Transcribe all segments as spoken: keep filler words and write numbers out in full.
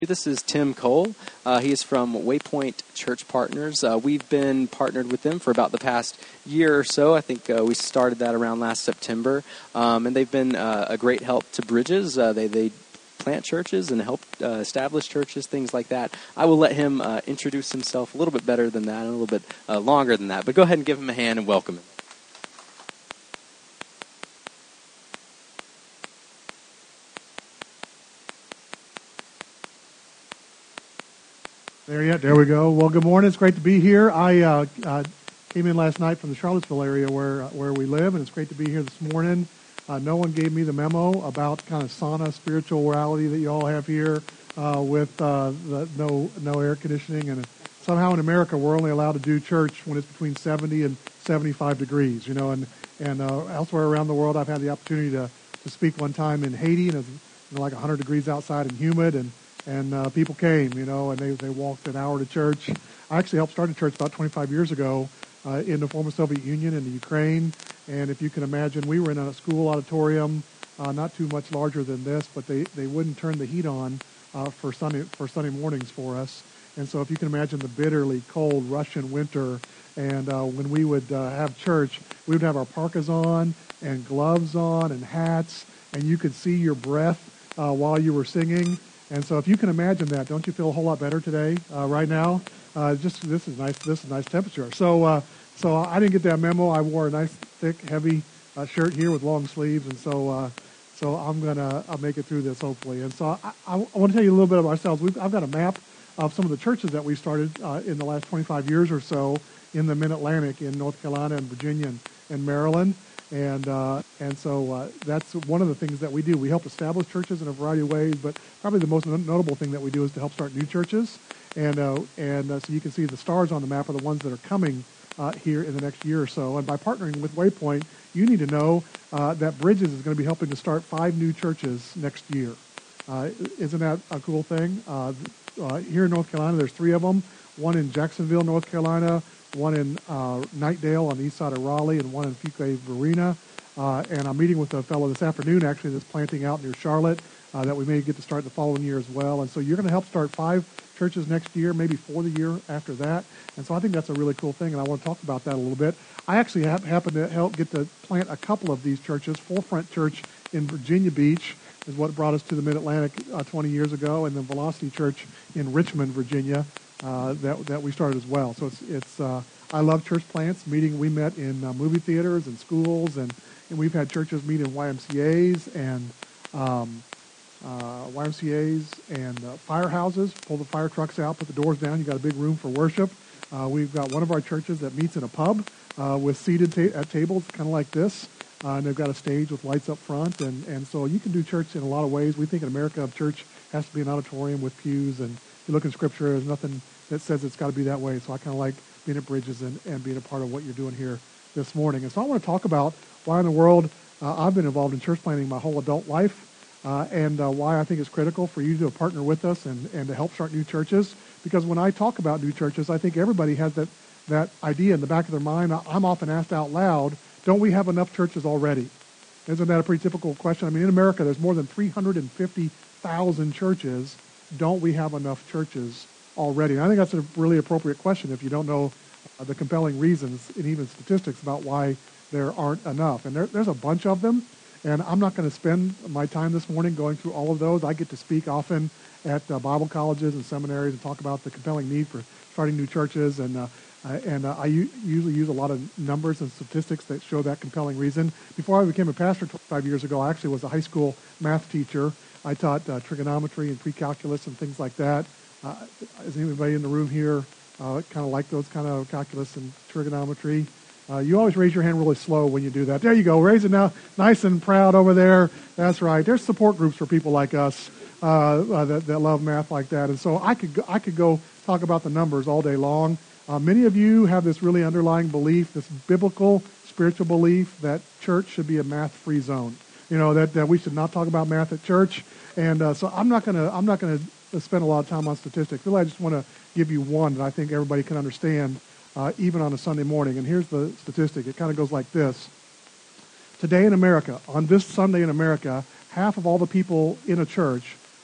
This is Tim Cole. Uh, he is from Waypoint Church Partners. Uh, we've been partnered with them for about the past year or so. I think uh, we started that around last September. Um, and they've been uh, a great help to Bridges. Uh, they, they plant churches and help uh, establish churches, things like that. I will let him uh, introduce himself a little bit better than that and a little bit uh, longer than that. But go ahead and give him a hand and welcome him. There, yeah, there we go. Well, good morning. It's great to be here. I uh, uh, came in last night from the Charlottesville area where uh, where we live, and it's great to be here this morning. Uh, no one gave me the memo about kind of sauna spirituality that you all have here uh, with uh, the no no air conditioning, and somehow in America we're only allowed to do church when it's between seventy and seventy-five degrees. You know, and and uh, elsewhere around the world, I've had the opportunity to, to speak one time in Haiti, and it's you know, like one hundred degrees outside and humid, and And uh, people came, you know, and they, they walked an hour to church. I actually helped start a church about twenty-five years ago uh, in the former Soviet Union in the Ukraine. And if you can imagine, we were in a school auditorium, uh, not too much larger than this, but they, they wouldn't turn the heat on uh, for Sunday for Sunday mornings for us. And so if you can imagine the bitterly cold Russian winter, and uh, when we would uh, have church, we would have our parkas on and gloves on and hats, and you could see your breath uh, while you were singing. And so, if you can imagine that, don't you feel a whole lot better today, uh, right now? Uh, just this is nice. This is nice temperature. So, uh, so I didn't get that memo. I wore a nice, thick, heavy uh, shirt here with long sleeves, and so, uh, so I'm gonna I'll make it through this hopefully. And so, I, I, I want to tell you a little bit about ourselves. We've, I've got a map of some of the churches that we started uh, in the last twenty-five years or so in the Mid-Atlantic, in North Carolina and Virginia and, and Maryland. And uh, and so uh, that's one of the things that we do. We help establish churches in a variety of ways, but probably the most notable thing that we do is to help start new churches. And uh, and uh, so you can see the stars on the map are the ones that are coming uh, here in the next year or so. And by partnering with Waypoint, you need to know uh, that Bridges is going to be helping to start five new churches next year. Uh, isn't that a cool thing? Uh, uh, here in North Carolina, there's three of them. One in Jacksonville, North Carolina, one in uh, Knightdale on the east side of Raleigh, and one in Fuquay Varina. Uh, and I'm meeting with a fellow this afternoon, actually, that's planting out near Charlotte uh, that we may get to start the following year as well. And so you're going to help start five churches next year, maybe four the year after that. And so I think that's a really cool thing, and I want to talk about that a little bit. I actually ha- happen to help get to plant a couple of these churches. Forefront Church in Virginia Beach is what brought us to the Mid-Atlantic uh, twenty years ago, and then Velocity Church in Richmond, Virginia, uh, that that we started as well. So it's it's uh, I love church plants. Meeting we met in uh, movie theaters and schools, and, and we've had churches meet in Y M C As and um, uh, Y M C As and uh, firehouses. Pull the fire trucks out, put the doors down. You got a big room for worship. Uh, we've got one of our churches that meets in a pub uh, with seated ta- at tables, kind of like this. Uh, and they've got a stage with lights up front, and, and so you can do church in a lot of ways. We think in America, church has to be an auditorium with pews, and if you look in Scripture, there's nothing that says it's got to be that way. So I kind of like being at Bridges and, and being a part of what you're doing here this morning. And so I want to talk about why in the world uh, I've been involved in church planting my whole adult life, uh, and uh, why I think it's critical for you to partner with us and, and to help start new churches. Because when I talk about new churches, I think everybody has that, that idea in the back of their mind. I'm often asked out loud, don't we have enough churches already? Isn't that a pretty typical question? I mean, in America, there's more than three hundred fifty thousand churches. Don't we have enough churches already? And I think that's a really appropriate question if you don't know uh, the compelling reasons and even statistics about why there aren't enough. And there, there's a bunch of them, and I'm not going to spend my time this morning going through all of those. I get to speak often at uh, Bible colleges and seminaries and talk about the compelling need for starting new churches, and uh, Uh, and uh, I u- usually use a lot of numbers and statistics that show that compelling reason. Before I became a pastor twenty-five years ago, I actually was a high school math teacher. I taught uh, trigonometry and pre-calculus and things like that. Uh, is anybody in the room here uh, kind of like those kind of calculus and trigonometry? Uh, you always raise your hand really slow when you do that. There you go. Raise it now, nice and proud over there. That's right. There's support groups for people like us uh, uh, that, that love math like that. And so I could go, I could go talk about the numbers all day long. Uh, many of you have this really underlying belief, this biblical, spiritual belief that church should be a math-free zone. You know, that, that we should not talk about math at church. And uh, so I'm not going to I'm not going to spend a lot of time on statistics. Really, I just want to give you one that I think everybody can understand, uh, even on a Sunday morning. And here's the statistic. It kind of goes like this. Today in America, on this Sunday in America, half of all the people in a church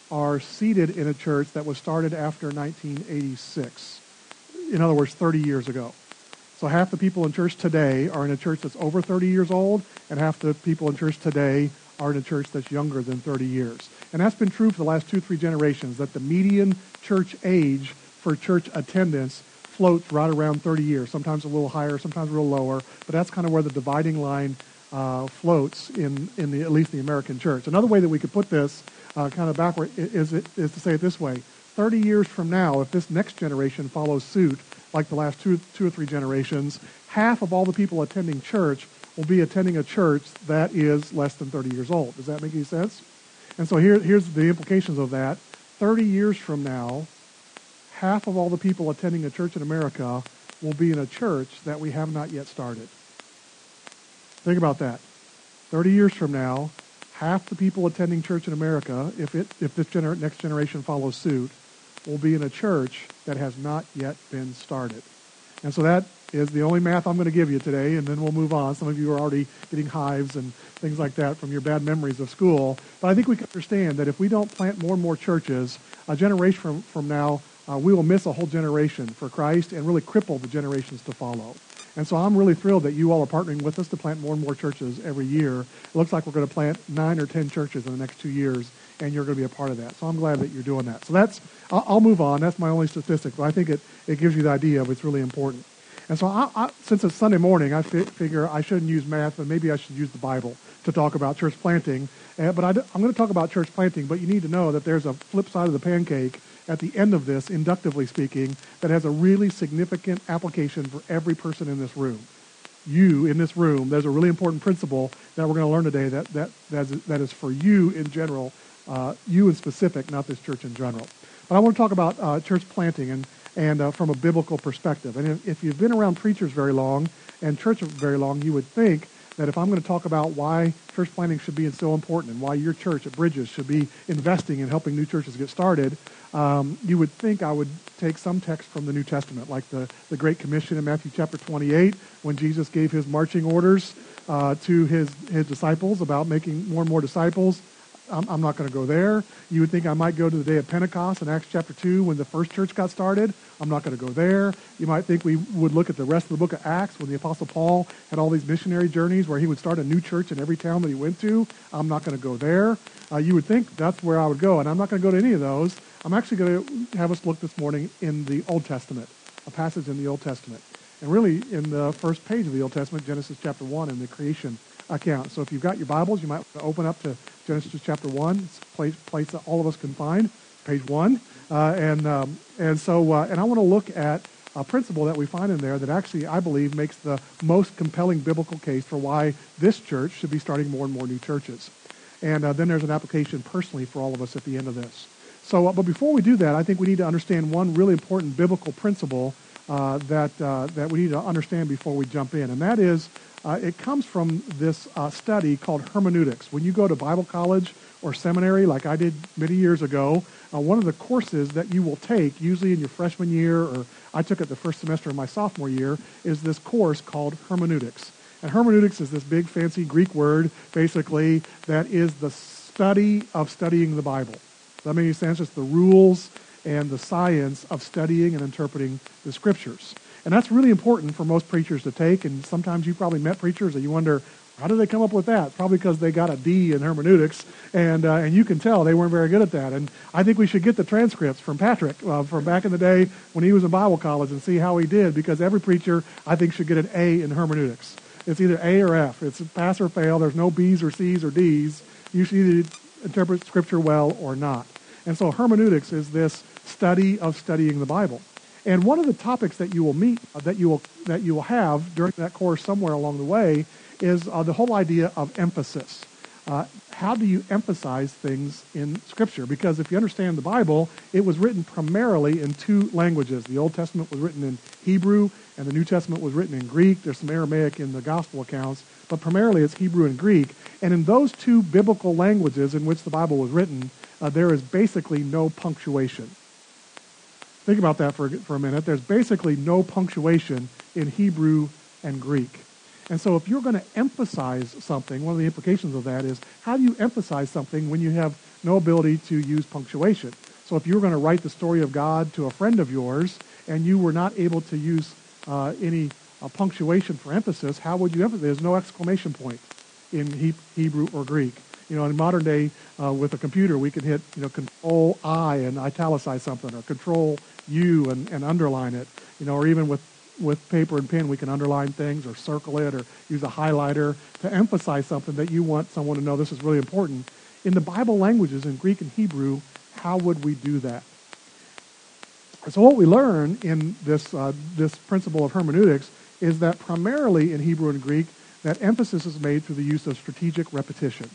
are seated in a church that was started after nineteen eighty-six. In other words, thirty years ago. So half the people in church today are in a church that's over thirty years old, and half the people in church today are in a church that's younger than thirty years. And that's been true for the last two, three generations, that the median church age for church attendance floats right around thirty years, sometimes a little higher, sometimes a little lower, but that's kind of where the dividing line uh, floats in, in the, at least the American church. Another way that we could put this uh, kind of backward is, is, is to say it this way. thirty years from now, if this next generation follows suit, like the last two, two or three generations, half of all the people attending church will be attending a church that is less than thirty years old. Does that make any sense? And so here, here's the implications of that. thirty years from now, half of all the people attending a church in America will be in a church that we have not yet started. Think about that. thirty years from now, half the people attending church in America, if it if this gener- next generation follows suit, will be in a church that has not yet been started. And so that is the only math I'm going to give you today, and then we'll move on. Some of you are already getting hives and things like that from your bad memories of school. But I think we can understand that if we don't plant more and more churches, a generation from, from now, uh, we will miss a whole generation for Christ and really cripple the generations to follow. And so I'm really thrilled that you all are partnering with us to plant more and more churches every year. It looks like we're going to plant nine or ten churches in the next two years, and you're going to be a part of that. So I'm glad that you're doing that. So that's, I'll, I'll move on. That's my only statistic, but I think it, it gives you the idea of it's really important. And so I, I, since it's Sunday morning, I fi- figure I shouldn't use math, but maybe I should use the Bible to talk about church planting. Uh, but I, I'm going to talk about church planting, but you need to know that there's a flip side of the pancake at the end of this, inductively speaking, that has a really significant application for every person in this room. You, in this room, there's a really important principle that we're going to learn today that, that, that, is, that is for you in general, uh, you in specific, not this church in general. But I want to talk about uh, church planting and, and uh, from a biblical perspective. And if, if you've been around preachers very long and church very long, you would think that if I'm going to talk about why church planting should be so important and why your church at Bridges should be investing in helping new churches get started, um, you would think I would take some text from the New Testament, like the, the Great Commission in Matthew chapter twenty-eight, when Jesus gave his marching orders uh, to his, his disciples about making more and more disciples. I'm, I'm not going to go there. You would think I might go to the day of Pentecost in Acts chapter two when the first church got started. I'm not going to go there. You might think we would look at the rest of the book of Acts when the Apostle Paul had all these missionary journeys where he would start a new church in every town that he went to. I'm not going to go there. Uh, you would think that's where I would go, and I'm not going to go to any of those. I'm actually going to have us look this morning in the Old Testament, a passage in the Old Testament. And really in the first page of the Old Testament, Genesis chapter one, in the creation account. So if you've got your Bibles, you might want to open up to Genesis chapter one. It's a place, place that all of us can find, page one. Uh, and um, and so uh, and I want to look at a principle that we find in there that actually, I believe, makes the most compelling biblical case for why this church should be starting more and more new churches. And uh, then there's an application personally for all of us at the end of this. So, uh, but before we do that, I think we need to understand one really important biblical principle uh, that uh, that we need to understand before we jump in, and that is uh, it comes from this uh, study called hermeneutics. When you go to Bible college or seminary, like I did many years ago, uh, one of the courses that you will take, usually in your freshman year, or I took it the first semester of my sophomore year, is this course called hermeneutics. And hermeneutics is this big fancy Greek word, basically, that is the study of studying the Bible. Does that make any sense? It's the rules and the science of studying and interpreting the Scriptures. And that's really important for most preachers to take, and sometimes you probably met preachers that you wonder, how did they come up with that? Probably because they got a D in hermeneutics, and uh, and you can tell they weren't very good at that. And I think we should get the transcripts from Patrick uh, from back in the day when he was in Bible college and see how he did, because every preacher, I think, should get an A in hermeneutics. It's either A or F. It's pass or fail. There's no B's or C's or D's. You should either interpret Scripture well or not. And so hermeneutics is this study of studying the Bible. And one of the topics that you will meet, uh, that you will that you will have during that course somewhere along the way, is uh, the whole idea of emphasis. Uh, how do you emphasize things in Scripture? Because if you understand the Bible, it was written primarily in two languages. The Old Testament was written in Hebrew, and the New Testament was written in Greek. There's some Aramaic in the Gospel accounts, but primarily it's Hebrew and Greek. And in those two biblical languages in which the Bible was written, uh, there is basically no punctuation. Think about that for, for a minute. There's basically no punctuation in Hebrew and Greek. And so if you're going to emphasize something, one of the implications of that is, how do you emphasize something when you have no ability to use punctuation. So if you were going to write the story of God to a friend of yours and you were not able to use uh, any uh, punctuation for emphasis, how would you emphasize? There's no exclamation point in he- Hebrew or Greek. You know, in modern day, uh, with a computer, we can hit, you know, Control I and italicize something, or Control U and, and underline it. You know, or even with, with paper and pen, we can underline things or circle it or use a highlighter to emphasize something that you want someone to know this is really important. In the Bible languages, in Greek and Hebrew, how would we do that? So what we learn in this uh, this principle of hermeneutics is that primarily in Hebrew and Greek, that emphasis is made through the use of strategic repetition.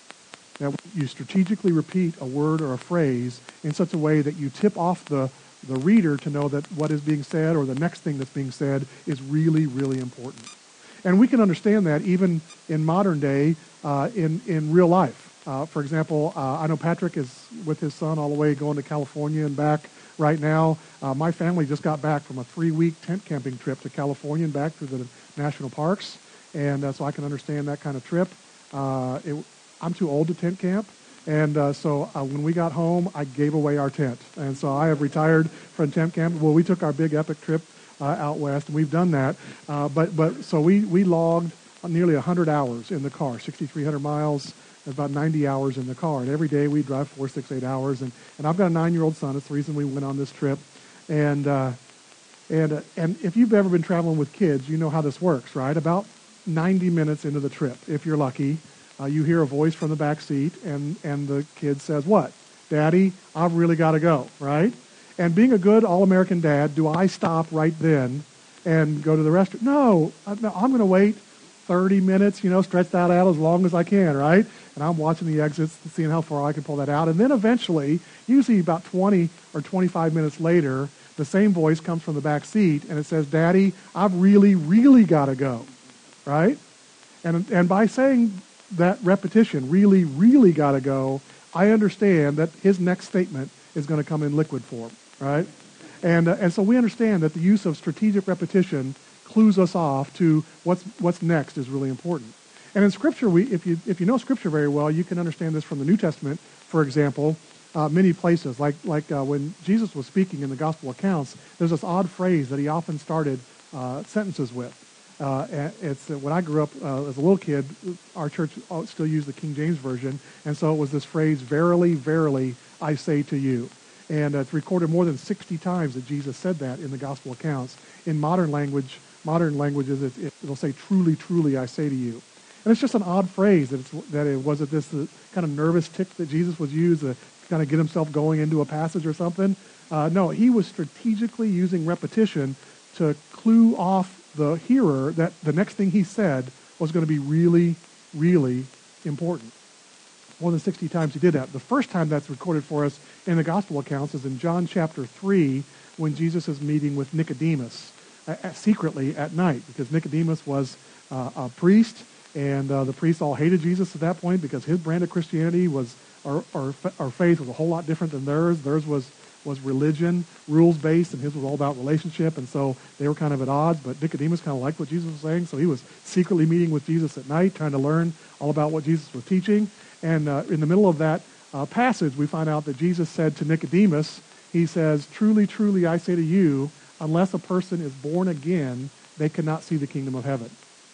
That you strategically repeat a word or a phrase in such a way that you tip off the, the reader to know that what is being said or the next thing that's being said is really, really important. And we can understand that even in modern day, uh, in, in real life. Uh, for example, uh, I know Patrick is with his son all the way going to California and back right now. Uh, my family just got back from a three-week tent camping trip to California and back through the national parks. And uh, so I can understand that kind of trip. Uh, it, I'm too old to tent camp, and uh, so uh, when we got home, I gave away our tent. And so I have retired from tent camp. Well, we took our big epic trip uh, out west, and we've done that. Uh, but but so we, we logged nearly one hundred hours in the car, six thousand three hundred miles, about ninety hours in the car. And every day we drive four, six, eight hours. And, and I've got a nine-year-old son. That's the reason we went on this trip. And, uh, and, uh, and if you've ever been traveling with kids, you know how this works, right? About ninety minutes into the trip, if you're lucky, Uh, you hear a voice from the back seat, and, and the kid says, what? Daddy, I've really got to go, right? And being a good all-American dad, do I stop right then and go to the restroom? No, I'm going to wait thirty minutes, you know, stretch that out as long as I can, right? And I'm watching the exits, seeing how far I can pull that out. And then eventually, usually about twenty or twenty-five minutes later, the same voice comes from the back seat, and it says, Daddy, I've really, really got to go, right? And and by saying that repetition, really, really got to go, I understand that his next statement is going to come in liquid form, right? And uh, and so we understand that the use of strategic repetition clues us off to what's what's next is really important. And in Scripture, we if you if you know Scripture very well, you can understand this from the New Testament, for example, uh, many places. Like like uh, when Jesus was speaking in the Gospel accounts, there's this odd phrase that he often started uh, sentences with. Uh, it's uh, when I grew up uh, as a little kid, our church still used the King James Version, and so it was this phrase, verily, verily, I say to you. And uh, it's recorded more than sixty times that Jesus said that in the gospel accounts. In modern language, modern languages, it, it, it'll say, truly, truly, I say to you. And it's just an odd phrase that, it's, that it was it this uh, kind of nervous tick that Jesus was used to kind of get himself going into a passage or something. Uh, no, he was strategically using repetition to clue off the hearer that the next thing he said was going to be really, really important. More than sixty times he did that. The first time that's recorded for us in the gospel accounts is in John chapter three, when Jesus is meeting with Nicodemus uh, secretly at night, because Nicodemus was uh, a priest, and uh, the priests all hated Jesus at that point because his brand of Christianity was, or, or, or faith was a whole lot different than theirs. Theirs was was religion, rules-based, and his was all about relationship, and so they were kind of at odds, but Nicodemus kind of liked what Jesus was saying, so he was secretly meeting with Jesus at night, trying to learn all about what Jesus was teaching, and uh, in the middle of that uh, passage, we find out that Jesus said to Nicodemus, he says, truly, truly, I say to you, unless a person is born again, they cannot see the kingdom of heaven.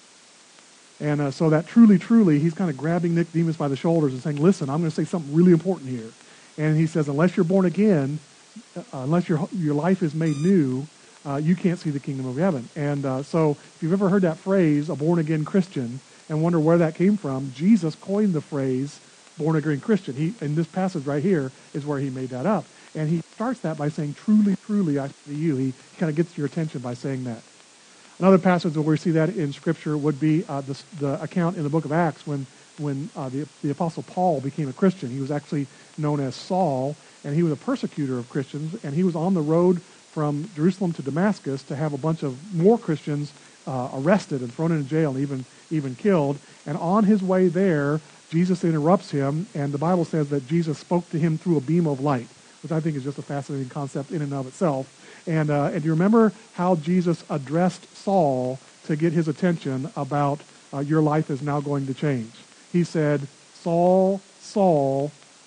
And uh, so that truly, truly, he's kind of grabbing Nicodemus by the shoulders and saying, listen, I'm going to say something really important here. And he says, unless you're born again, Uh, unless your your life is made new, uh, you can't see the kingdom of heaven. And uh, so if you've ever heard that phrase, a born-again Christian, and wonder where that came from, Jesus coined the phrase born-again Christian. He, in this passage right here is where he made that up. And he starts that by saying, truly, truly, I say to you. He kind of gets your attention by saying that. Another passage where we see that in Scripture would be uh, the, the account in the book of Acts when, when uh, the, the Apostle Paul became a Christian. He was actually known as Saul, and he was a persecutor of Christians, and he was on the road from Jerusalem to Damascus to have a bunch of more Christians uh, arrested and thrown into jail and even, even killed. And on his way there, Jesus interrupts him, and the Bible says that Jesus spoke to him through a beam of light, which I think is just a fascinating concept in and of itself. And, uh, and do you remember how Jesus addressed Saul to get his attention about uh, your life is now going to change? He said, Saul, Saul,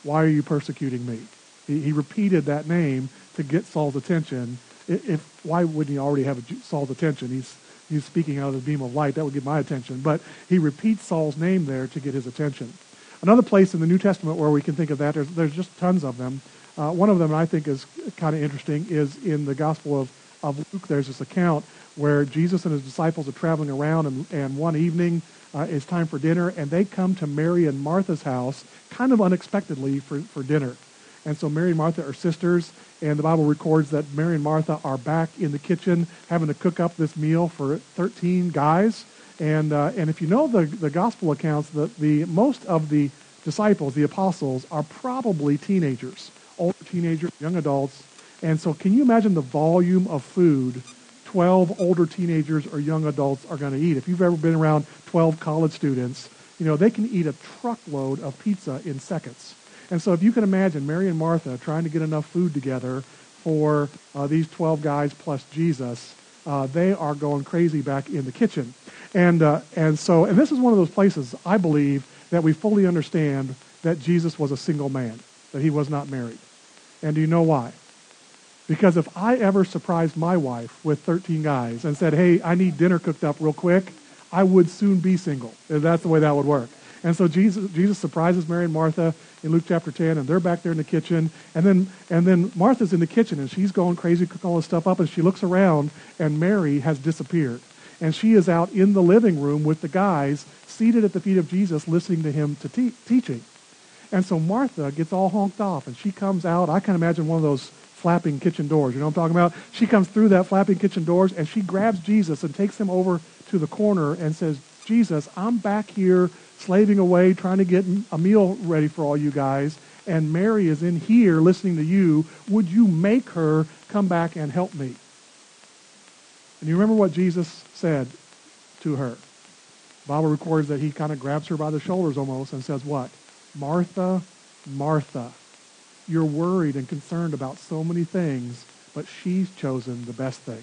why are you persecuting me? He, he repeated that name to get Saul's attention. If, if why wouldn't he already have Saul's attention? He's he's speaking out of the beam of light. That would get my attention. But he repeats Saul's name there to get his attention. Another place in the New Testament where we can think of that, there's, there's just tons of them. Uh, one of them I think is kind of interesting is in the Gospel of, of Luke. There's this account where Jesus and his disciples are traveling around, and, and one evening uh, it's time for dinner, and they come to Mary and Martha's house kind of unexpectedly for, for dinner. And so Mary and Martha are sisters, and the Bible records that Mary and Martha are back in the kitchen having to cook up this meal for thirteen guys. And uh, and if you know the, the gospel accounts, the, the most of the disciples, the apostles, are probably teenagers, older teenagers, young adults. And so can you imagine the volume of food twelve older teenagers or young adults are going to eat? If you've ever been around twelve college students, you know, they can eat a truckload of pizza in seconds. And so if you can imagine Mary and Martha trying to get enough food together for uh, these twelve guys plus Jesus, uh, they are going crazy back in the kitchen. And uh, and so, and this is one of those places, I believe, that we fully understand that Jesus was a single man, that he was not married. And do you know why? Because if I ever surprised my wife with thirteen guys and said, hey, I need dinner cooked up real quick, I would soon be single. That's the way that would work. And so Jesus Jesus surprises Mary and Martha in Luke chapter ten, and they're back there in the kitchen. And then and then Martha's in the kitchen, and she's going crazy, cooking all this stuff up, and she looks around, and Mary has disappeared. And she is out in the living room with the guys, seated at the feet of Jesus, listening to him to te- teaching. And so Martha gets all honked off, and she comes out. I can imagine one of those flapping kitchen doors. You know what I'm talking about? She comes through that flapping kitchen doors, and she grabs Jesus and takes him over to the corner and says, Jesus, I'm back here slaving away, trying to get a meal ready for all you guys, and Mary is in here listening to you. Would you make her come back and help me? And you remember what Jesus said to her? The Bible records that he kind of grabs her by the shoulders almost and says what? Martha, Martha, you're worried and concerned about so many things, but she's chosen the best thing.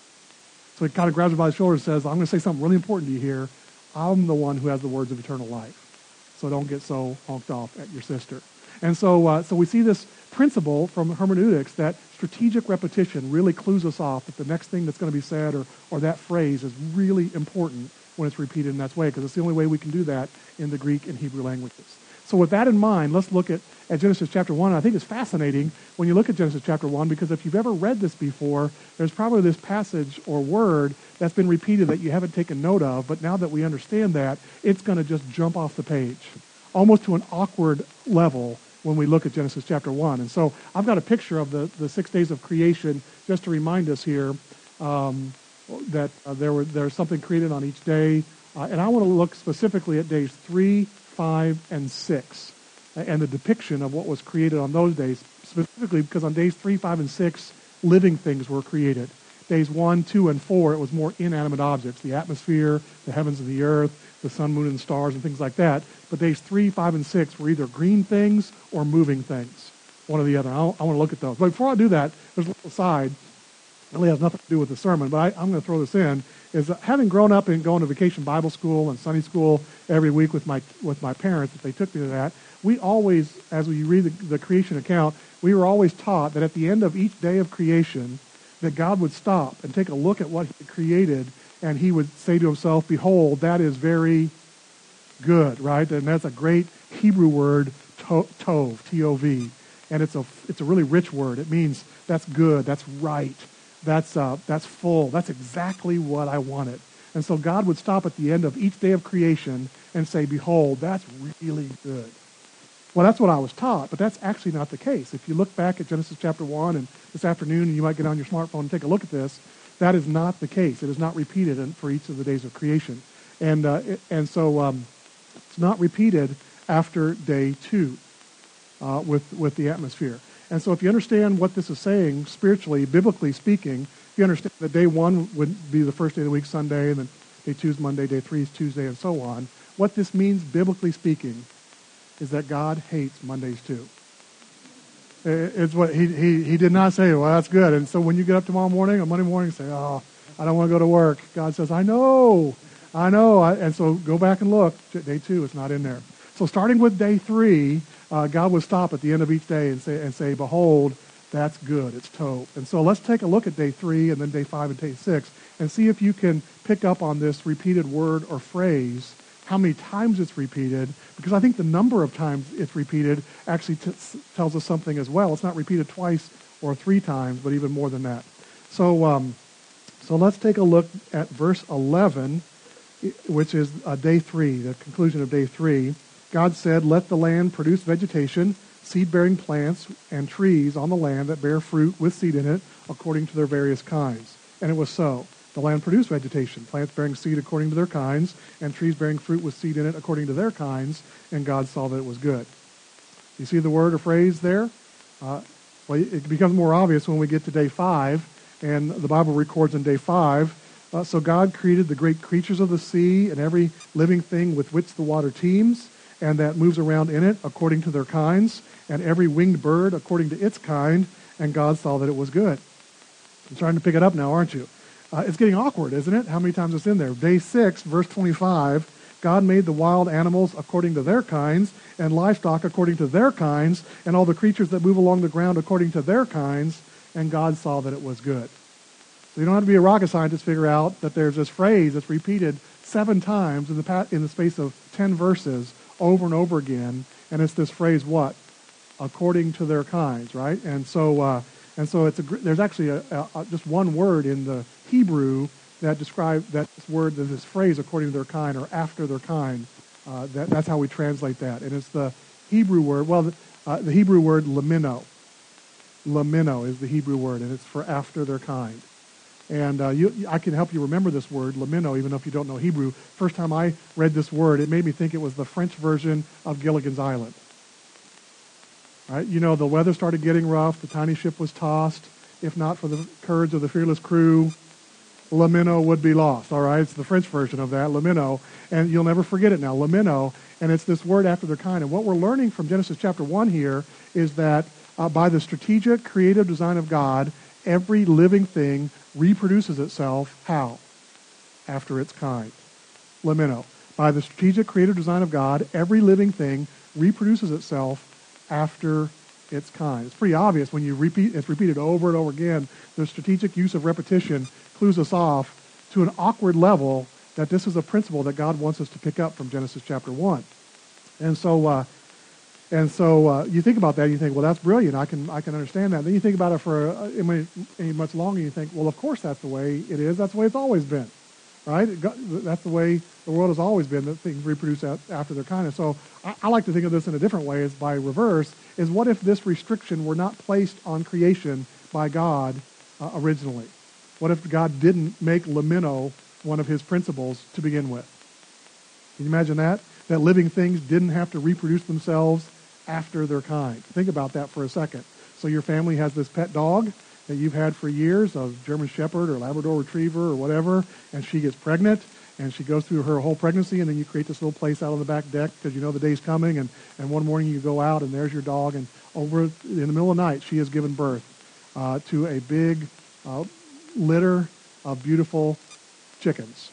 So he kind of grabs her by the shoulders and says, I'm going to say something really important to you here. I'm the one who has the words of eternal life. So don't get so honked off at your sister. And so uh, so we see this principle from hermeneutics that strategic repetition really clues us off that the next thing that's going to be said or, or that phrase is really important when it's repeated in that way, because it's the only way we can do that in the Greek and Hebrew languages. So with that in mind, let's look at, at Genesis chapter one. I think it's fascinating when you look at Genesis chapter one, because if you've ever read this before, there's probably this passage or word that's been repeated that you haven't taken note of, but now that we understand that, it's going to just jump off the page, almost to an awkward level when we look at Genesis chapter one. And so I've got a picture of the, the six days of creation just to remind us here um, that uh, there were there's something created on each day. Uh, and I want to look specifically at days three, five, and six, and the depiction of what was created on those days, specifically because on days three, five, and six, living things were created. Days one, two, and four, it was more inanimate objects, the atmosphere, the heavens and the earth, the sun, moon, and stars, and things like that. But days three, five, and six were either green things or moving things, one or the other. I, I want to look at those. But before I do that, there's a little aside. It really has nothing to do with the sermon, but I, I'm going to throw this in, is that having grown up and going to vacation Bible school and Sunday school every week with my with my parents, if they took me to that, we always, as we read the, the creation account, we were always taught that at the end of each day of creation, that God would stop and take a look at what he created, and he would say to himself, behold, that is very good, right? And that's a great Hebrew word, to, tov, T O V. And it's a, it's a really rich word. It means that's good, that's right, that's, uh, that's full, that's exactly what I wanted. And so God would stop at the end of each day of creation and say, behold, that's really good. Well, that's what I was taught, but that's actually not the case. If you look back at Genesis chapter one, and this afternoon, and you might get on your smartphone and take a look at this, that is not the case. It is not repeated in, for each of the days of creation. And uh, it, and so um, it's not repeated after day two uh, with, with the atmosphere. And so if you understand what this is saying spiritually, biblically speaking, if you understand that day one would be the first day of the week, Sunday, and then day two is Monday, day three is Tuesday, and so on, what this means biblically speaking is that God hates Mondays too. It's what he, he he did not say, well, that's good. And so when you get up tomorrow morning or Monday morning and say, oh, I don't want to go to work, God says, I know, I know. I, and so go back and look. Day two, it's not in there. So starting with day three, uh, God would stop at the end of each day and say, and say, behold, that's good. It's tov. And so let's take a look at day three and then day five and day six and see if you can pick up on this repeated word or phrase, how many times it's repeated, because I think the number of times it's repeated actually t- tells us something as well. It's not repeated twice or three times, but even more than that. So, um, so let's take a look at verse eleven, which is uh, day three, the conclusion of day three. God said, let the land produce vegetation, seed-bearing plants, and trees on the land that bear fruit with seed in it, according to their various kinds. And it was so. The land produced vegetation, plants bearing seed according to their kinds, and trees bearing fruit with seed in it according to their kinds, and God saw that it was good. You see the word or phrase there? Uh, well, it becomes more obvious when we get to day five, and the Bible records in day five, uh, so God created the great creatures of the sea and every living thing with which the water teems, and that moves around in it according to their kinds, and every winged bird according to its kind, and God saw that it was good. I'm trying to pick it up now, aren't you? Uh, it's getting awkward, isn't it? How many times it's in there? Day six, verse twenty-five, God made the wild animals according to their kinds, and livestock according to their kinds, and all the creatures that move along the ground according to their kinds, and God saw that it was good. So you don't have to be a rocket scientist to figure out that there's this phrase that's repeated seven times in the pa- in the space of ten verses over and over again, and it's this phrase, what? According to their kinds, right? And so, uh, and so it's a, there's actually a, a, a, just one word in the Hebrew that describes that word, this phrase, according to their kind or after their kind. Uh, that, that's how we translate that, and it's the Hebrew word. Well, the, uh, the Hebrew word lamino. Lamino is the Hebrew word, and it's for after their kind. And uh, you, I can help you remember this word, lamino, even if you don't know Hebrew. First time I read this word, it made me think it was the French version of Gilligan's Island. Right? You know, the weather started getting rough, the tiny ship was tossed. If not for the courage of the fearless crew, lamino would be lost. All right, it's the French version of that, lamino, and you'll never forget it now, lamino. And it's this word after their kind. And what we're learning from Genesis chapter one here is that uh, by the strategic, creative design of God, every living thing reproduces itself, how? After its kind. Lamino. By the strategic, creative design of God, every living thing reproduces itself after its kind. It's pretty obvious when you repeat, it's repeated over and over again. The strategic use of repetition clues us off to an awkward level that this is a principle that God wants us to pick up from Genesis chapter one. And so, uh, and so uh, you think about that, and you think, well, that's brilliant. I can, I can understand that. Then you think about it for uh, any, any much longer, and you think, well, of course that's the way it is. That's the way it's always been, right? That's the way the world has always been, that things reproduce after their kind. And so I, I like to think of this in a different way, is by reverse, is what if this restriction were not placed on creation by God uh, originally? What if God didn't make lamino one of his principles to begin with? Can you imagine that? That living things didn't have to reproduce themselves after their kind. Think about that for a second. So your family has this pet dog that you've had for years, a German Shepherd or Labrador Retriever or whatever, and she gets pregnant, and she goes through her whole pregnancy, and then you create this little place out on the back deck because you know the day's coming, and, and one morning you go out, and there's your dog, and over in the middle of the night, she has given birth uh, to a big uh, litter of beautiful chickens.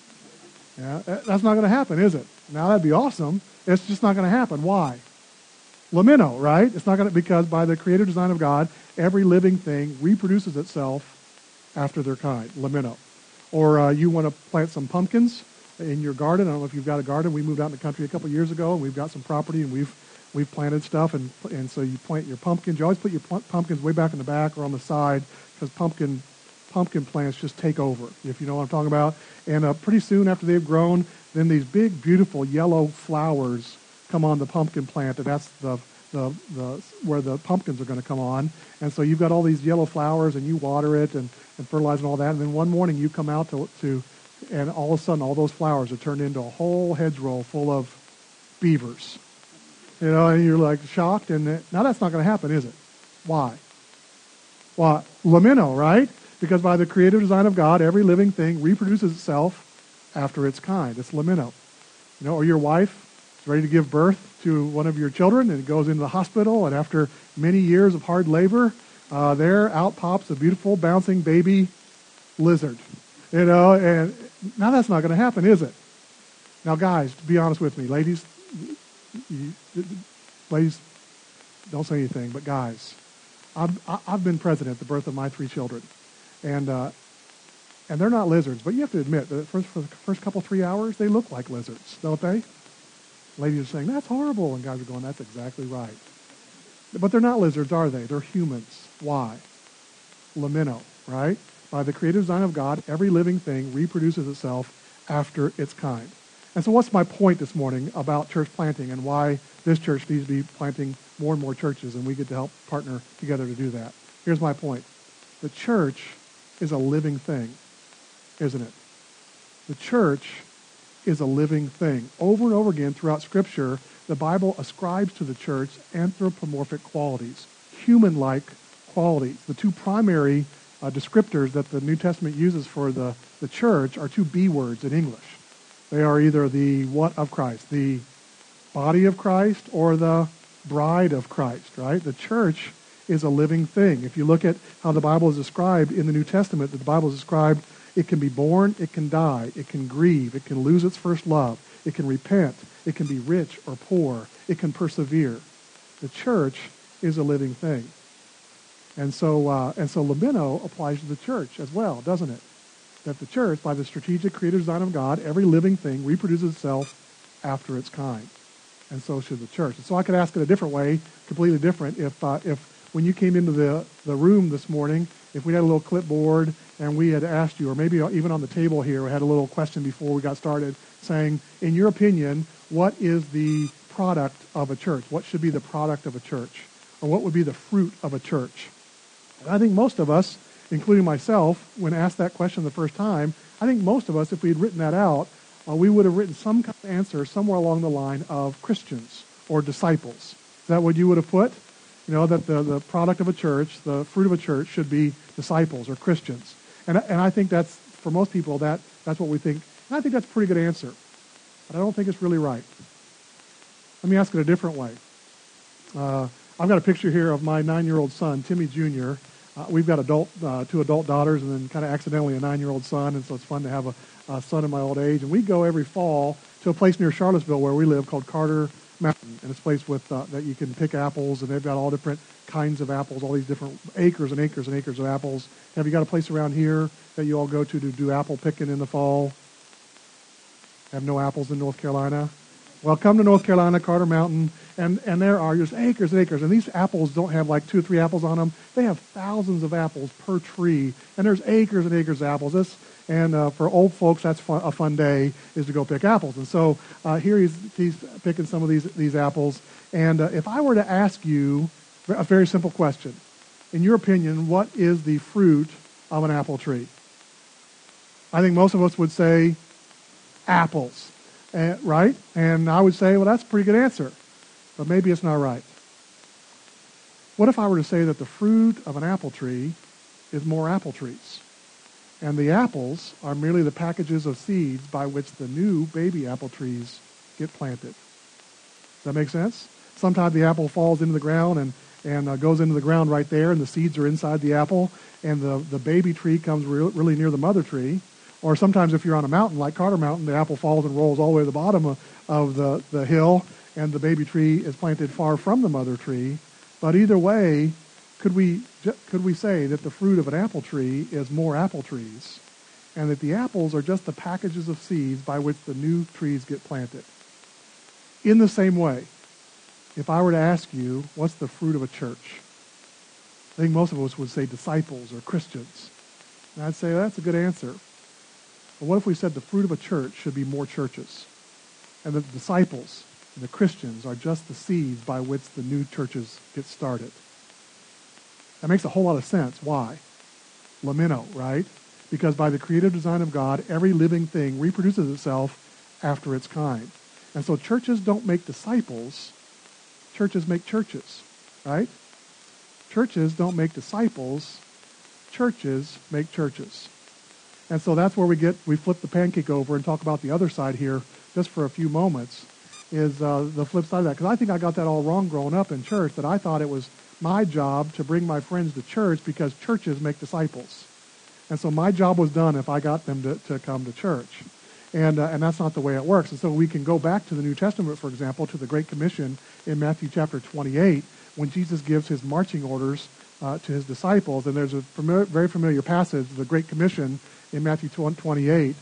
Yeah, that's not going to happen, is it? Now, that'd be awesome. It's just not going to happen. Why? Lamino, right? It's not going to, because by the creative design of God, every living thing reproduces itself after their kind. Lamino. Or uh, you want to plant some pumpkins in your garden. I don't know if you've got a garden. We moved out in the country a couple of years ago, and we've got some property, and we've we've planted stuff, and and so you plant your pumpkins. You always put your pumpkins way back in the back or on the side, because pumpkin pumpkin plants just take over, if you know what I'm talking about. And uh, pretty soon after they've grown, then these big, beautiful yellow flowers come on the pumpkin plant, and that's the the, the where the pumpkins are going to come on. And so you've got all these yellow flowers, and you water it and, and fertilize and all that. And then one morning you come out to, to, and all of a sudden all those flowers are turned into a whole hedgerow full of beavers. You know, and you're like shocked. And now that's not going to happen, is it? Why? Well, lamino, right? Because by the creative design of God, every living thing reproduces itself after its kind. It's lamino. You know, or your wife is ready to give birth to one of your children, and it goes into the hospital, and after many years of hard labor, uh, there out pops a beautiful bouncing baby lizard. You know, and now that's not going to happen, is it? Now, guys, be honest with me, ladies. You, ladies, don't say anything, but guys, I've, I've been president at the birth of my three children. And uh, and they're not lizards, but you have to admit that first, for the first couple, three hours, they look like lizards, don't they? Ladies are saying, that's horrible, and guys are going, that's exactly right. But they're not lizards, are they? They're humans. Why? Lamino, right? By the creative design of God, every living thing reproduces itself after its kind. And so what's my point this morning about church planting and why this church needs to be planting more and more churches, and we get to help partner together to do that? Here's my point. The church is a living thing, isn't it? The church is a living thing. Over and over again throughout Scripture, the Bible ascribes to the church anthropomorphic qualities, human-like qualities. The two primary uh, descriptors that the New Testament uses for the, the church are two B words in English. They are either the what of Christ, the body of Christ, or the bride of Christ, right? The church is a living thing. If you look at how the Bible is described in the New Testament, the Bible is described, it can be born, it can die, it can grieve, it can lose its first love, it can repent, it can be rich or poor, it can persevere. The church is a living thing. And so, uh, and so Lamino applies to the church as well, doesn't it? That the church, by the strategic creative design of God, every living thing reproduces itself after its kind. And so should the church. And so I could ask it a different way, completely different. If uh, if when you came into the, the room this morning, if we had a little clipboard and we had asked you, or maybe even on the table here, we had a little question before we got started saying, in your opinion, what is the product of a church? What should be the product of a church? Or what would be the fruit of a church? And I think most of us, including myself, when asked that question the first time, I think most of us, if we had written that out, uh, we would have written some kind of answer somewhere along the line of Christians or disciples. Is that what you would have put? You know, that the, the product of a church, the fruit of a church should be disciples or Christians. And, and I think that's, for most people, that that's what we think. And I think that's a pretty good answer. But I don't think it's really right. Let me ask it a different way. Uh, I've got a picture here of my nine-year-old son, Timmy Junior Uh, we've got adult, uh, two adult daughters and then kind of accidentally a nine-year-old son, and so it's fun to have a, a son in my old age. And we go every fall to a place near Charlottesville where we live called Carter Mountain, and it's a place with uh, that you can pick apples, and they've got all different kinds of apples, all these different acres and acres and acres of apples. Have you got a place around here that you all go to to do apple picking in the fall? Have no apples in North Carolina? Well, come to North Carolina, Carter Mountain, and, and there are just acres and acres. And these apples don't have like two or three apples on them. They have thousands of apples per tree, and there's acres and acres of apples. This, and uh, for old folks, that's fun, a fun day, is to go pick apples. And so uh, here he's, he's picking some of these, these apples. And uh, if I were to ask you a very simple question, in your opinion, what is the fruit of an apple tree? I think most of us would say apples. Uh, right? And I would say, well, that's a pretty good answer. But maybe it's not right. What if I were to say that the fruit of an apple tree is more apple trees? And the apples are merely the packages of seeds by which the new baby apple trees get planted. Does that make sense? Sometimes the apple falls into the ground and, and uh, goes into the ground right there, and the seeds are inside the apple, and the, the baby tree comes re- really near the mother tree. Or sometimes if you're on a mountain like Carter Mountain, the apple falls and rolls all the way to the bottom of, of the, the hill, and the baby tree is planted far from the mother tree. But either way, could we could we say that the fruit of an apple tree is more apple trees, and that the apples are just the packages of seeds by which the new trees get planted? In the same way, if I were to ask you, what's the fruit of a church? I think most of us would say disciples or Christians. And I'd say that's a good answer. But what if we said the fruit of a church should be more churches, and that the disciples and the Christians are just the seeds by which the new churches get started? That makes a whole lot of sense. Why? Lamino, right? Because by the creative design of God, every living thing reproduces itself after its kind. And so churches don't make disciples. Churches make churches, right? Churches don't make disciples. Churches make churches. And so that's where we get, we flip the pancake over and talk about the other side here just for a few moments, is uh, the flip side of that. Because I think I got that all wrong growing up in church, that I thought it was my job to bring my friends to church because churches make disciples. And so my job was done if I got them to, to come to church. And, uh, and that's not the way it works. And so we can go back to the New Testament, for example, to the Great Commission in Matthew chapter twenty-eight, when Jesus gives his marching orders uh, to his disciples. And there's a familiar, very familiar passage, the Great Commission in Matthew twenty-eight.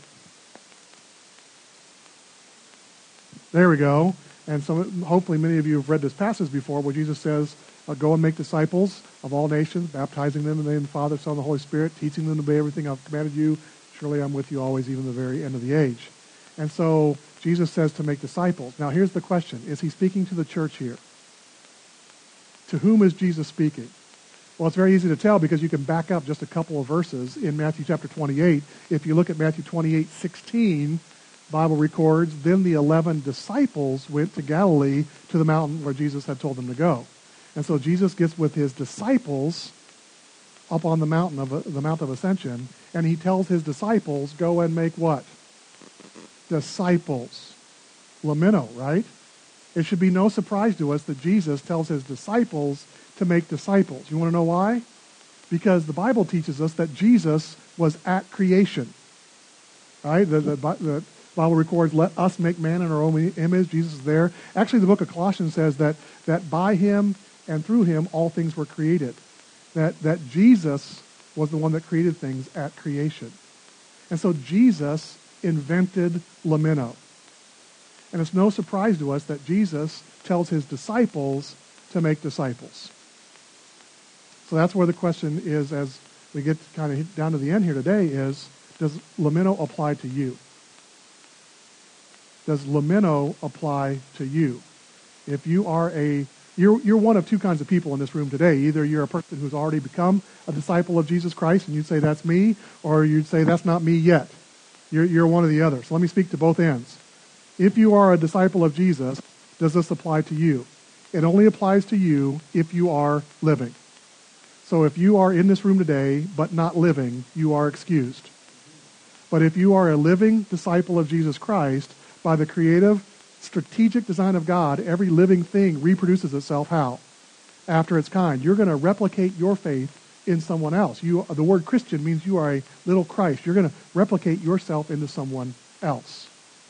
There we go. And so hopefully many of you have read this passage before, where Jesus says, uh, go and make disciples of all nations, baptizing them in the name of the Father, Son, and the Holy Spirit, teaching them to obey everything I've commanded you. Surely I'm with you always, even to the very end of the age. And so Jesus says to make disciples. Now here's the question. Is he speaking to the church here? To whom is Jesus speaking? Well, it's very easy to tell because you can back up just a couple of verses in Matthew chapter twenty-eight. If you look at Matthew twenty-eight sixteen, Bible records, then the eleven disciples went to Galilee to the mountain where Jesus had told them to go. And so Jesus gets with his disciples up on the mountain of the Mount of Ascension, and he tells his disciples, go and make what? Disciples. Lamino, right? It should be no surprise to us that Jesus tells his disciples to make disciples. You want to know why? Because the Bible teaches us that Jesus was at creation. Right? The, the, the Bible records, let us make man in our own image. Jesus is there. Actually, the book of Colossians says that, that by him and through him all things were created. That, that Jesus was the one that created things at creation. And so Jesus invented lamino. And it's no surprise to us that Jesus tells his disciples to make disciples. So that's where the question is, as we get kind of down to the end here today, is, does lamino apply to you? Does lamino apply to you? If you are a, you're, you're one of two kinds of people in this room today. Either you're a person who's already become a disciple of Jesus Christ, and you'd say, that's me, or you'd say, that's not me yet. You're, you're one or the other. So let me speak to both ends. If you are a disciple of Jesus, does this apply to you? It only applies to you if you are living. So if you are in this room today but not living, you are excused. But if you are a living disciple of Jesus Christ, by the creative, strategic design of God, every living thing reproduces itself how? After its kind. You're going to replicate your faith in someone else. You, the word Christian means you are a little Christ. You're going to replicate yourself into someone else.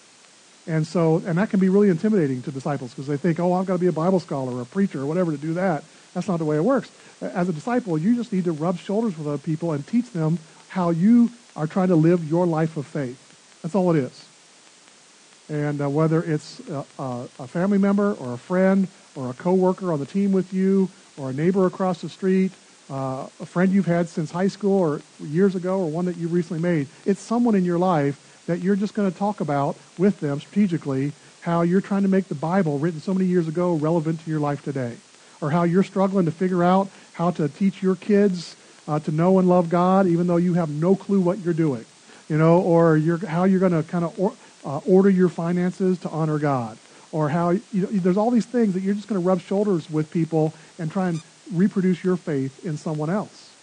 And so, and that can be really intimidating to disciples because they think, oh, I've got to be a Bible scholar or a preacher or whatever to do that. That's not the way it works. As a disciple, you just need to rub shoulders with other people and teach them how you are trying to live your life of faith. That's all it is. And uh, whether it's a, a, a family member or a friend or a coworker on the team with you or a neighbor across the street, uh, a friend you've had since high school or years ago or one that you recently made, it's someone in your life that you're just going to talk about with them strategically how you're trying to make the Bible, written so many years ago, relevant to your life today. Or how you're struggling to figure out how to teach your kids uh, to know and love God even though you have no clue what you're doing. You know, or you're, how you're going to kind of or, uh, order your finances to honor God. Or how, you know, there's all these things that you're just going to rub shoulders with people and try and reproduce your faith in someone else.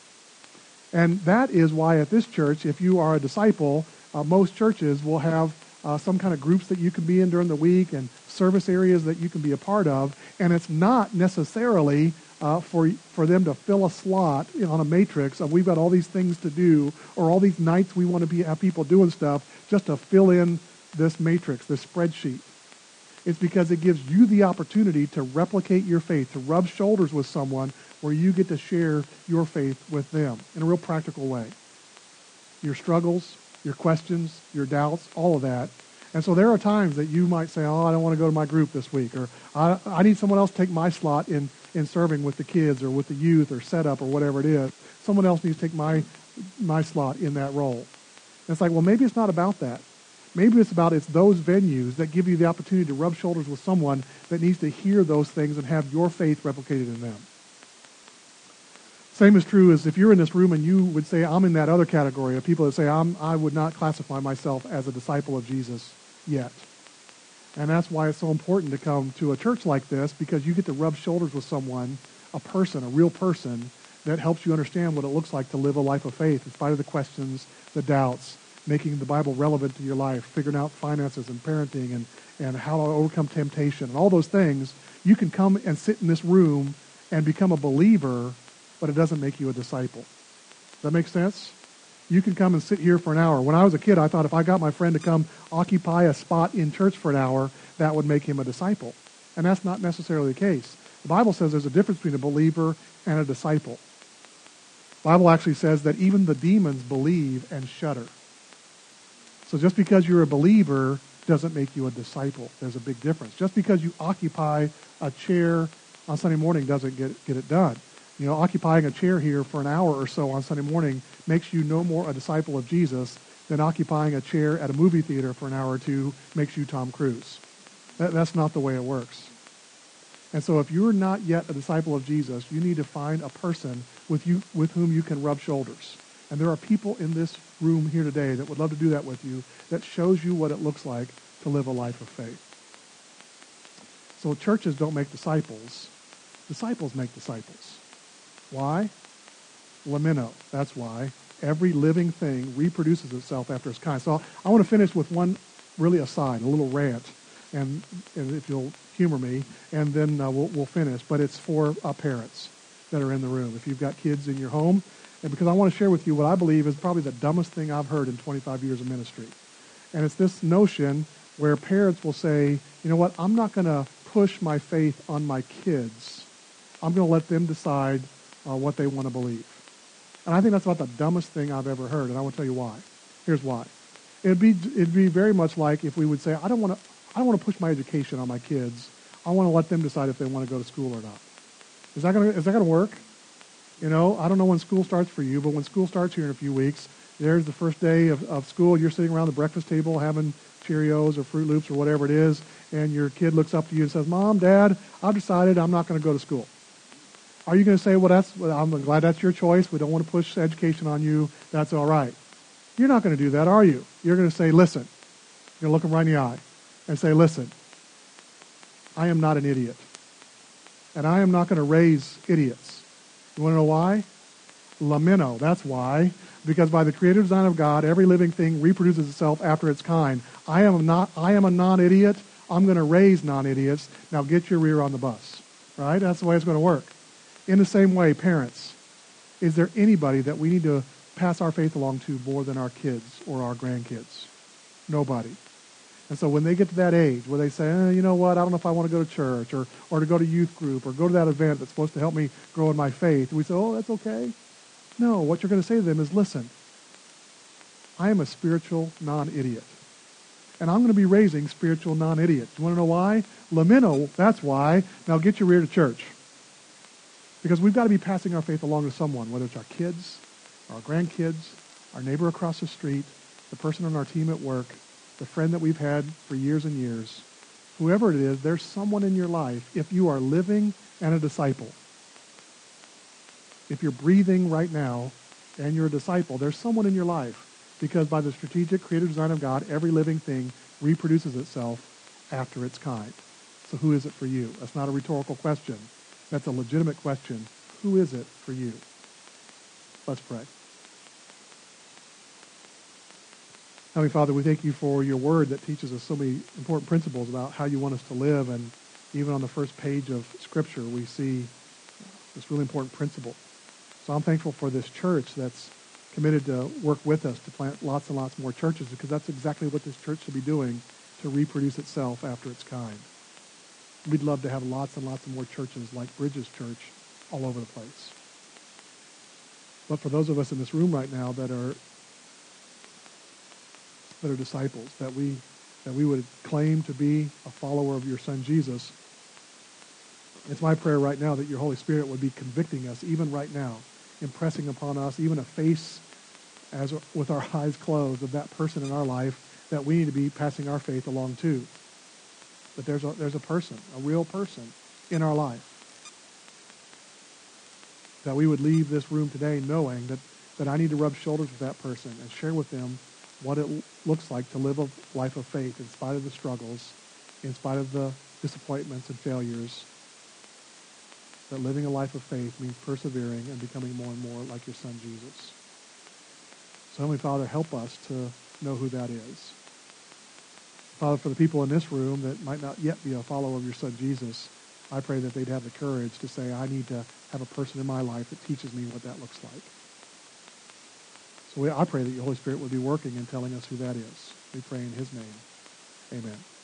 And that is why at this church, if you are a disciple, Uh, most churches will have uh, some kind of groups that you can be in during the week and service areas that you can be a part of. And it's not necessarily uh, for for them to fill a slot on a matrix of we've got all these things to do or all these nights we want to be have people doing stuff just to fill in this matrix, this spreadsheet. It's because it gives you the opportunity to replicate your faith, to rub shoulders with someone where you get to share your faith with them in a real practical way. Your struggles, your questions, your doubts, all of that. And so there are times that you might say, oh, I don't want to go to my group this week, or I, I need someone else to take my slot in, in serving with the kids or with the youth or setup or whatever it is. Someone else needs to take my my slot in that role. And it's like, well, maybe it's not about that. Maybe it's about it's those venues that give you the opportunity to rub shoulders with someone that needs to hear those things and have your faith replicated in them. Same is true as if you're in this room and you would say, I'm in that other category of people that say, I'm, I would not classify myself as a disciple of Jesus yet. And that's why it's so important to come to a church like this, because you get to rub shoulders with someone, a person, a real person, that helps you understand what it looks like to live a life of faith in spite of the questions, the doubts, making the Bible relevant to your life, figuring out finances and parenting and, and how to overcome temptation and all those things. You can come and sit in this room and become a believer, but it doesn't make you a disciple. Does that make sense? You can come and sit here for an hour. When I was a kid, I thought if I got my friend to come occupy a spot in church for an hour, that would make him a disciple. And that's not necessarily the case. The Bible says there's a difference between a believer and a disciple. The Bible actually says that even the demons believe and shudder. So just because you're a believer doesn't make you a disciple. There's a big difference. Just because you occupy a chair on Sunday morning doesn't get, get it done. You know, occupying a chair here for an hour or so on Sunday morning makes you no more a disciple of Jesus than occupying a chair at a movie theater for an hour or two makes you Tom Cruise. That, that's not the way it works. And so if you're not yet a disciple of Jesus, you need to find a person with you with whom you can rub shoulders. And there are people in this room here today that would love to do that with you, that shows you what it looks like to live a life of faith. So churches don't make disciples. Disciples make disciples. Why? Lamino. That's why. Every living thing reproduces itself after its kind. So I want to finish with one really aside, a little rant, and, and if you'll humor me, and then uh, we'll, we'll finish. But it's for uh, parents that are in the room. If you've got kids in your home, and because I want to share with you what I believe is probably the dumbest thing I've heard in twenty-five years of ministry. And it's this notion where parents will say, you know what, I'm not going to push my faith on my kids. I'm going to let them decide uh, what they want to believe. And I think that's about the dumbest thing I've ever heard, and I want to tell you why. Here's why. It'd be it'd be very much like if we would say, I don't want to I don't want to push my education on my kids. I want to let them decide if they want to go to school or not. Is that going to is that going to work? You know, I don't know when school starts for you, but when school starts here in a few weeks, there's the first day of, of school. You're sitting around the breakfast table having Cheerios or Fruit Loops or whatever it is, and your kid looks up to you and says, Mom, Dad, I've decided I'm not going to go to school. Are you going to say, well, that's well, I'm glad that's your choice. We don't want to push education on you. That's all right. You're not going to do that, are you? You're going to say, listen. You're going to look them right in the eye and say, listen, I am not an idiot, and I am not going to raise idiots. You want to know why? Lamino. That's why. Because by the creative design of God, every living thing reproduces itself after its kind. I am not. I am a non-idiot. I'm going to raise non-idiots. Now get your rear on the bus. Right? That's the way it's going to work. In the same way, parents, is there anybody that we need to pass our faith along to more than our kids or our grandkids? Nobody. And so when they get to that age where they say, eh, you know what, I don't know if I want to go to church or, or to go to youth group or go to that event that's supposed to help me grow in my faith, we say, oh, that's okay. No, what you're going to say to them is, listen, I am a spiritual non-idiot. And I'm going to be raising spiritual non-idiots. You want to know why? Lamino, that's why. Now get your rear to church. Because we've got to be passing our faith along to someone, whether it's our kids, our grandkids, our neighbor across the street, the person on our team at work, the friend that we've had for years and years. Whoever it is, there's someone in your life, if you are living and a disciple. If you're breathing right now and you're a disciple, there's someone in your life. Because by the strategic creative design of God, every living thing reproduces itself after its kind. So who is it for you? That's not a rhetorical question. That's a legitimate question. Who is it for you? Let's pray. Heavenly Father, we thank you for your word that teaches us so many important principles about how you want us to live. And even on the first page of Scripture, we see this really important principle. So I'm thankful for this church that's committed to work with us to plant lots and lots more churches, because that's exactly what this church should be doing to reproduce itself after its kind. We'd love to have lots and lots of more churches like Bridges Church all over the place. But for those of us in this room right now that are that are disciples, that we that we would claim to be a follower of your Son Jesus, it's my prayer right now that your Holy Spirit would be convicting us even right now, impressing upon us even a face as with our eyes closed of that person in our life that we need to be passing our faith along to. But there's a, there's a person, a real person in our life, that we would leave this room today knowing that, that I need to rub shoulders with that person and share with them what it looks like to live a life of faith in spite of the struggles, in spite of the disappointments and failures. That living a life of faith means persevering and becoming more and more like your Son Jesus. So Heavenly Father, help us to know who that is. Father, for the people in this room that might not yet be a follower of your Son Jesus, I pray that they'd have the courage to say, I need to have a person in my life that teaches me what that looks like. So we, I pray that your Holy Spirit would be working and telling us who that is. We pray in his name. Amen.